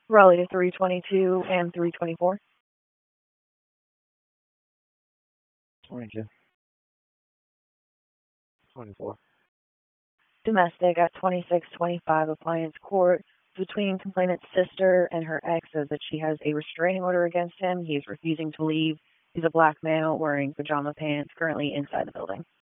Raleigh to 322 and 324. 22. 24. Domestic at 2625 Appliance Court. Between complainant's sister and her ex says that she has a restraining order against him. He is refusing to leave. He's a black male wearing pajama pants, currently inside the building.